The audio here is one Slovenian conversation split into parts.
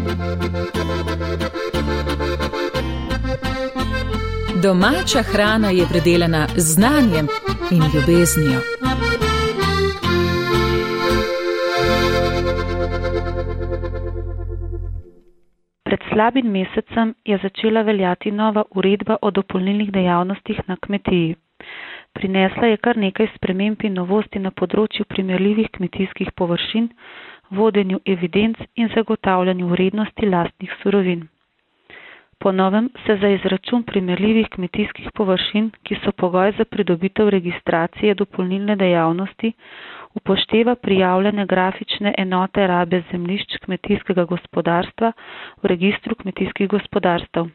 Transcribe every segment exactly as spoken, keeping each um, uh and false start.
Domača hrana je predelana z znanjem in ljubeznijo. Pred slabim mesecem je začela veljati nova uredba o dopolnilnih dejavnostih na kmetiji. Prinesla je kar nekaj sprememb in novosti na področju primerljivih kmetijskih površin, vodenju evidenc in zagotavljanju vrednosti lastnih surovin. Po novem se za izračun primerljivih kmetijskih površin, ki so pogoj za pridobitev registracije dopolnilne dejavnosti, upošteva prijavljene grafične enote rabe zemljišč kmetijskega gospodarstva v registru kmetijskih gospodarstev.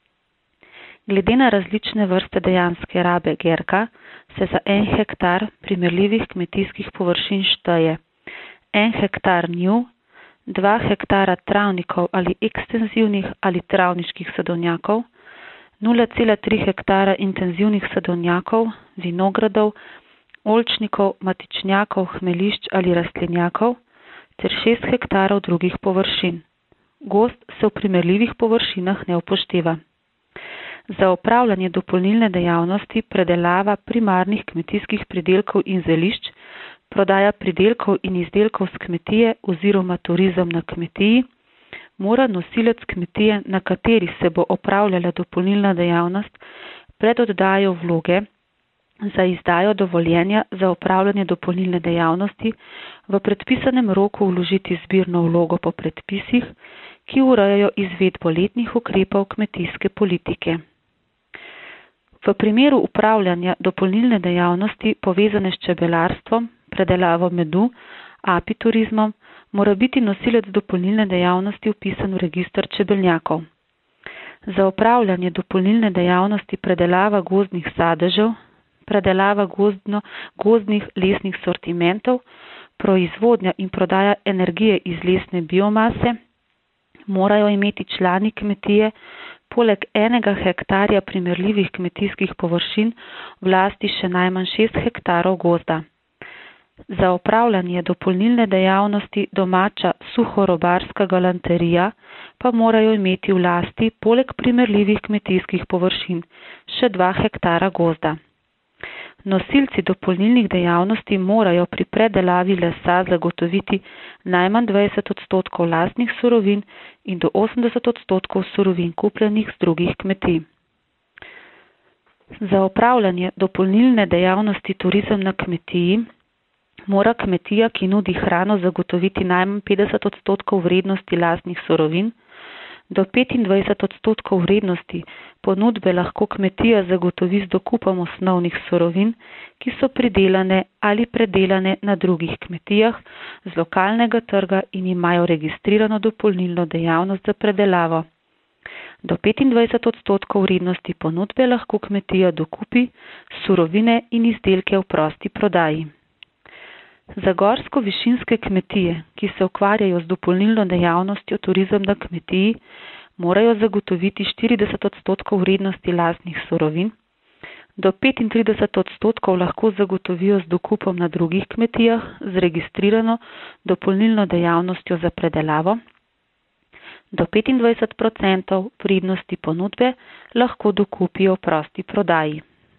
Glede na različne vrste dejanske rabe G E R K-a se za en hektar primerljivih kmetijskih površin šteje en hektar njiv, dva hektara travnikov ali ekstenzivnih ali travniških sadovnjakov, nula cela tri hektara intenzivnih sadovnjakov, vinogradov, oljčnikov, matičnjakov, hmelišč ali rastlinjakov ter šest hektarov drugih površin. Gozd se v primerljivih površinah ne upošteva. Za opravljanje dopolnilne dejavnosti predelava primarnih kmetijskih pridelkov in zelišč, prodaja pridelkov in izdelkov z kmetije oziroma turizem na kmetiji, mora nosilec kmetije, na kateri se bo opravljala dopolnilna dejavnost, pred oddajo vloge za izdajo dovoljenja za opravljanje dopolnilne dejavnosti v predpisanem roku vložiti zbirno vlogo po predpisih, ki urejajo izvedbo letnih ukrepov kmetijske politike. V primeru upravljanja dopolnilne dejavnosti povezane s čebelarstvom, predelavo medu, apiturizmom, mora biti nosilec dopolnilne dejavnosti vpisan v register čebelnjakov. Za opravljanje dopolnilne dejavnosti predelava gozdnih sadežev, predelava gozdno, gozdnih lesnih sortimentov, proizvodnja in prodaja energije iz lesne biomase, morajo imeti člani kmetije poleg enega hektarja primerljivih kmetijskih površin v lasti še najmanj šest hektarov gozda. Za opravljanje dopolnilne dejavnosti domača suhorobarska galanterija pa morajo imeti v lasti poleg primerljivih kmetijskih površin še dva hektara gozda. Nosilci dopolnilnih dejavnosti morajo pri predelavi lesa zagotoviti najmanj dvajset odstotkov lastnih surovin in do osemdeset odstotkov surovin kupljenih z drugih kmetij. Za opravljanje dopolnilne dejavnosti turizem na kmetiji mora kmetija, ki nudi hrano, zagotoviti najmanj petdeset odstotkov vrednosti lastnih surovin, do petindvajset odstotkov vrednosti ponudbe lahko kmetija zagotovi z dokupom osnovnih surovin, ki so pridelane ali predelane na drugih kmetijah z lokalnega trga in imajo registrirano dopolnilno dejavnost za predelavo. Do petindvajset odstotkov vrednosti ponudbe lahko kmetija dokupi surovine in izdelke v prosti prodaji. Za gorsko-višinske kmetije, ki se ukvarjajo z dopolnilno dejavnostjo turizem na kmetiji, morajo zagotoviti štirideset odstotkov vrednosti lastnih surovin, do petintrideset odstotkov lahko zagotovijo z dokupom na drugih kmetijah z registrirano dopolnilno dejavnostjo za predelavo, do petindvajset odstotkov vrednosti ponudbe lahko dokupijo v prosti prodaji.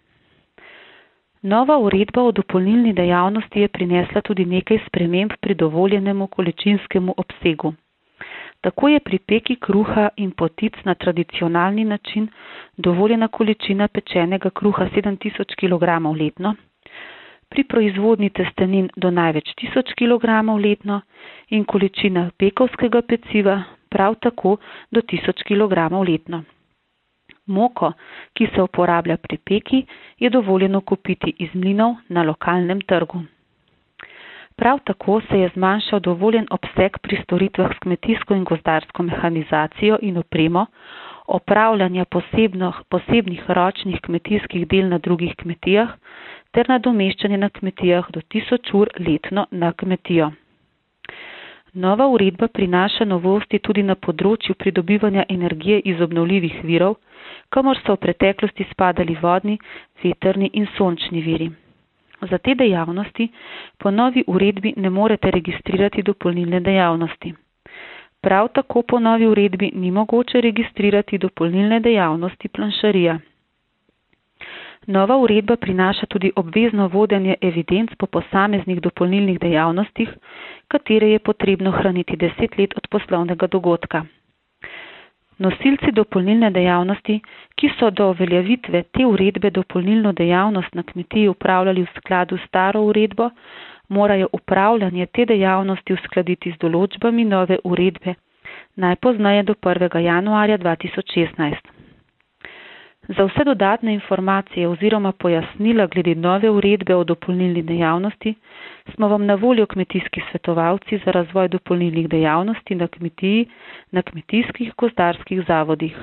Nova uredba o dopolnilni dejavnosti je prinesla tudi nekaj sprememb pri dovoljenemu količinskemu obsegu. Tako je pri peki kruha in potic na tradicionalni način dovoljena količina pečenega kruha sedem tisoč kilogramov letno, pri proizvodnji testenin do največ tisoč kilogramov letno in količina pekovskega peciva prav tako do tisoč kilogramov letno. Moko, ki se uporablja pri peki, je dovoljeno kupiti iz mlinov na lokalnem trgu. Prav tako se je zmanjšal dovoljen obseg pri storitvah s kmetijsko in gozdarsko mehanizacijo in opremo, opravljanja posebnih, posebnih ročnih kmetijskih del na drugih kmetijah ter nadomeščanje na kmetijah do tisoč ur letno na kmetijo. Nova uredba prinaša novosti tudi na področju pridobivanja energije iz obnovljivih virov, kamor so v preteklosti spadali vodni, vetrni in sončni viri. Za te dejavnosti po novi uredbi ne morete registrirati dopolnilne dejavnosti. Prav tako po novi uredbi ni mogoče registrirati dopolnilne dejavnosti planšarija. Nova uredba prinaša tudi obvezno vodenje evidenc po posameznih dopolnilnih dejavnostih, katere je potrebno hraniti deset let od poslovnega dogodka. Nosilci dopolnilne dejavnosti, ki so do uveljavitve te uredbe dopolnilno dejavnost na kmetiji upravljali v skladu s staro uredbo, morajo upravljanje te dejavnosti uskladiti z določbami nove uredbe, najpozneje do prvega januarja dva tisoč šestnajst. Za vse dodatne informacije oziroma pojasnila glede nove uredbe o dopolnilni dejavnosti smo vam na voljo kmetijski svetovalci za razvoj dopolnilnih dejavnosti na kmetiji na kmetijskih gozdarskih zavodih.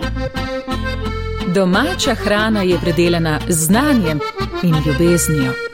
Domača hrana je predelana z znanjem in ljubeznijo.